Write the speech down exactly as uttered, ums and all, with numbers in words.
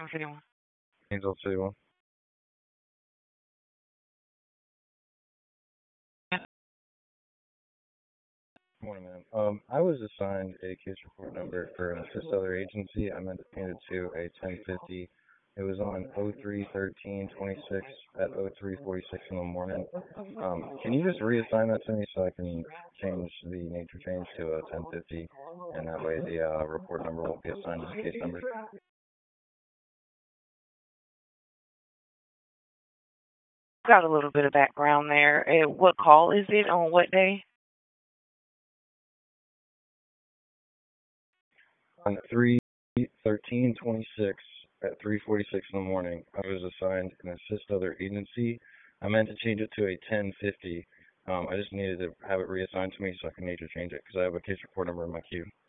City one. Angel City one. Morning, ma'am. Um, I was assigned a case report number for an assist other agency. I meant to change it to a ten fifty. It was on oh three thirteen twenty-six at oh three forty-six in the morning. Um, can you just reassign that to me so I can change the nature change to a ten fifty, and that way the uh, report number won't be assigned as a case number? Got a little bit of background there. Uh, what call is it on what day? On three thirteen twenty-six at three forty-six in the morning, I was assigned an assist other agency. I meant to change it to a ten fifty. Um, I just needed to have it reassigned to me so I can nature change it because I have a case report number in my queue.